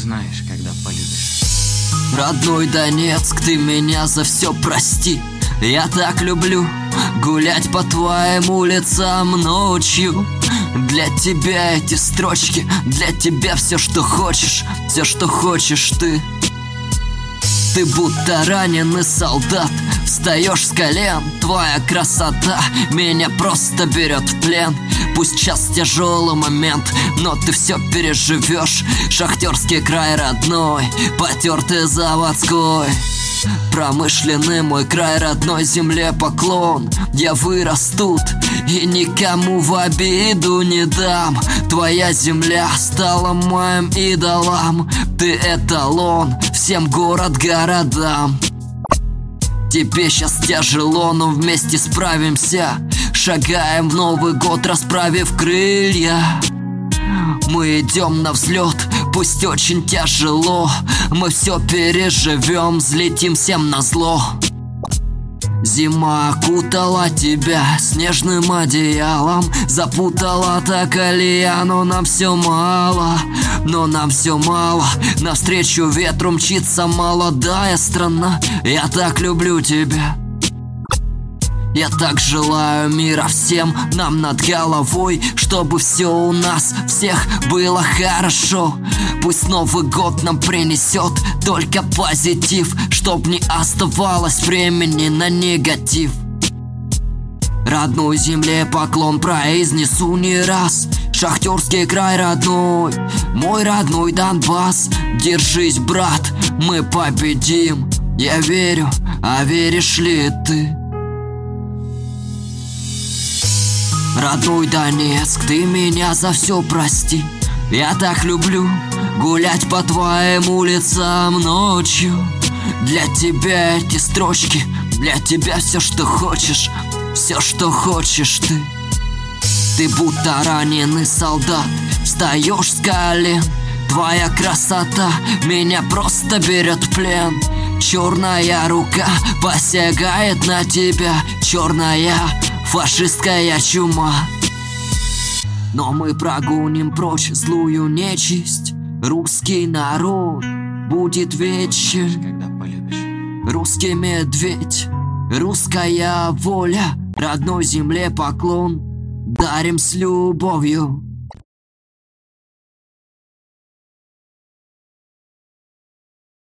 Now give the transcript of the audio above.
узнаешь, когда полюбишь. Родной Донецк, ты меня за все прости. Я так люблю гулять по твоим улицам ночью. Для тебя эти строчки, для тебя все, что хочешь ты. Ты будто раненый солдат, встаешь с колен. Твоя красота меня просто берет в плен. Пусть сейчас тяжелый момент, но ты все переживешь. Шахтерский край родной, потертый заводской, промышленный мой край, родной земле поклон. Я вырос тут и никому в обиду не дам. Твоя земля стала моим идолом. Ты эталон всем городам. Тебе сейчас тяжело, но вместе справимся. Шагаем в Новый год, расправив крылья. Мы идем на взлет, пусть очень тяжело. Мы все переживем, взлетим всем назло. Зима окутала тебя снежным одеялом, запутала та колея, но нам все мало. Навстречу ветру мчится молодая страна. Я так люблю тебя. Я так желаю мира всем нам над головой, чтобы все у нас всех было хорошо. Пусть Новый год нам принесет только позитив, чтоб не оставалось времени на негатив. Родной земле поклон произнесу не раз. Шахтерский край родной, мой родной Донбасс. Держись, брат, мы победим. Я верю, а веришь ли ты? Родной Донецк, ты меня за все прости. Я так люблю гулять по твоим улицам ночью. Для тебя эти строчки, для тебя все, что хочешь ты. Ты будто раненый солдат, встаешь с колен. Твоя красота меня просто берет в плен. Черная рука посягает на тебя, черная фашистская чума. Но мы прогоним прочь злую нечисть. Русский народ будет вечен. Когда полюбишь. Русский медведь, русская воля. Родной земле поклон дарим с любовью.